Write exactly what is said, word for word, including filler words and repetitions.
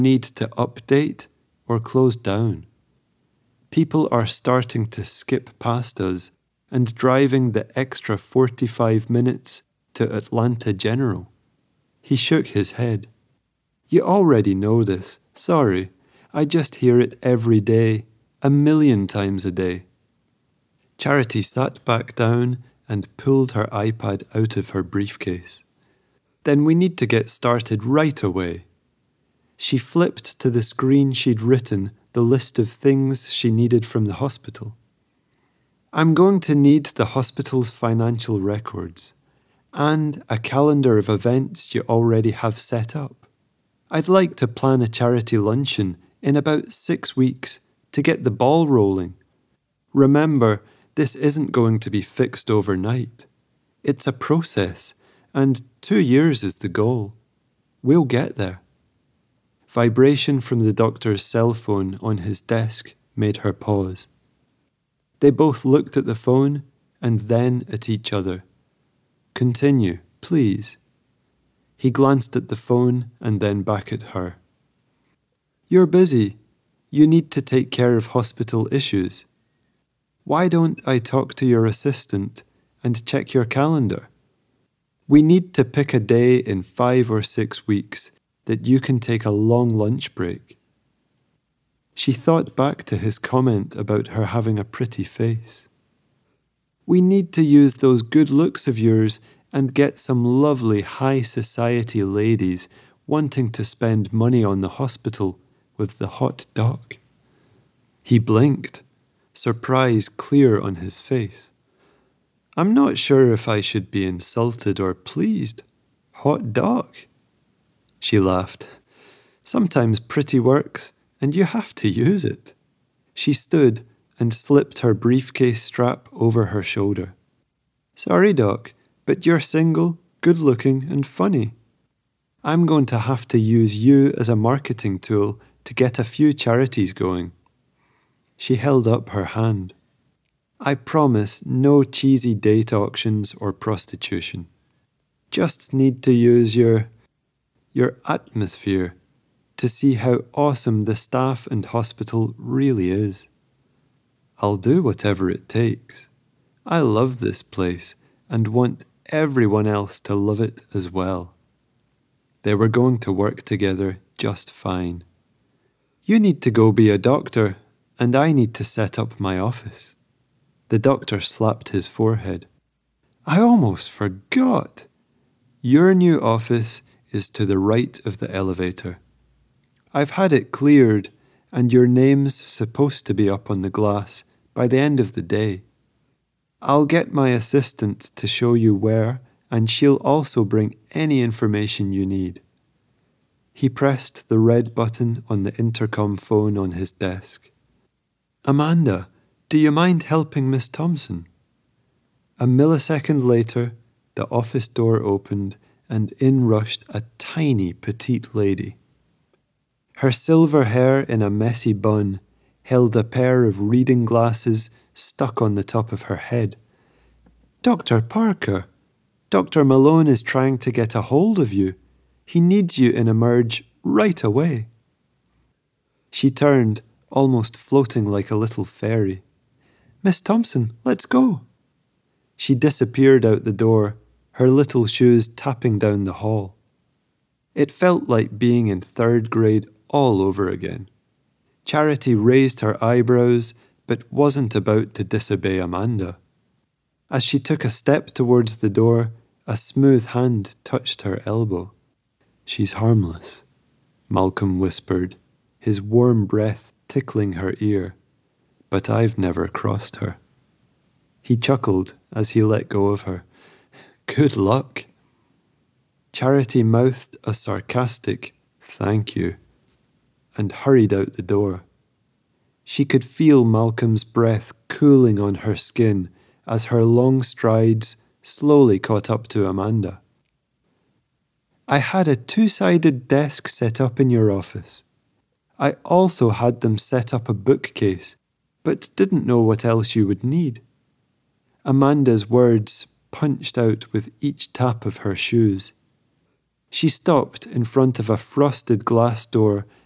need to update or close down. People are starting to skip past us and driving the extra forty-five minutes to Atlanta General. He shook his head. You already know this. Sorry, I just hear it every day, a million times a day. Charity sat back down and pulled her iPad out of her briefcase. Then we need to get started right away. She flipped to the screen she'd written the list of things she needed from the hospital. I'm going to need the hospital's financial records and a calendar of events you already have set up. I'd like to plan a charity luncheon in about six weeks to get the ball rolling. Remember, this isn't going to be fixed overnight. It's a process, and two years is the goal. We'll get there. Vibration from the doctor's cell phone on his desk made her pause. They both looked at the phone and then at each other. Continue, please. He glanced at the phone and then back at her. You're busy. You need to take care of hospital issues. Why don't I talk to your assistant and check your calendar? We need to pick a day in five or six weeks that you can take a long lunch break. She thought back to his comment about her having a pretty face. We need to use those good looks of yours and get some lovely high society ladies wanting to spend money on the hospital with the hot doc. He blinked, surprise clear on his face. I'm not sure if I should be insulted or pleased. Hot doc? She laughed. Sometimes pretty works, and you have to use it. She stood and slipped her briefcase strap over her shoulder. Sorry, Doc, but you're single, good-looking, and funny. I'm going to have to use you as a marketing tool to get a few charities going. She held up her hand. I promise no cheesy date auctions or prostitution. Just need to use your, your atmosphere to see how awesome the staff and hospital really is. I'll do whatever it takes. I love this place and want everyone else to love it as well. They were going to work together just fine. You need to go be a doctor, and I need to set up my office. The doctor slapped his forehead. I almost forgot. Your new office is to the right of the elevator. I've had it cleared, and your name's supposed to be up on the glass by the end of the day. I'll get my assistant to show you where, and she'll also bring any information you need. He pressed the red button on the intercom phone on his desk. Amanda, do you mind helping Miss Thompson? A millisecond later, the office door opened and in rushed a tiny petite lady. Her silver hair in a messy bun held a pair of reading glasses stuck on the top of her head. Doctor Parker, Doctor Malone is trying to get a hold of you. He needs you in Emerge right away. She turned, almost floating like a little fairy. Miss Thompson, let's go. She disappeared out the door, her little shoes tapping down the hall. It felt like being in third grade all over again. Charity raised her eyebrows, but wasn't about to disobey Amanda. As she took a step towards the door, a smooth hand touched her elbow. She's harmless, Malcolm whispered, his warm breath tickling her ear, but I've never crossed her. He chuckled as he let go of her. Good luck. Charity mouthed a sarcastic thank you and hurried out the door. She could feel Malcolm's breath cooling on her skin as her long strides slowly caught up to Amanda. I had a two-sided desk set up in your office. I also had them set up a bookcase, but didn't know what else you would need. Amanda's words punched out with each tap of her shoes. She stopped in front of a frosted glass door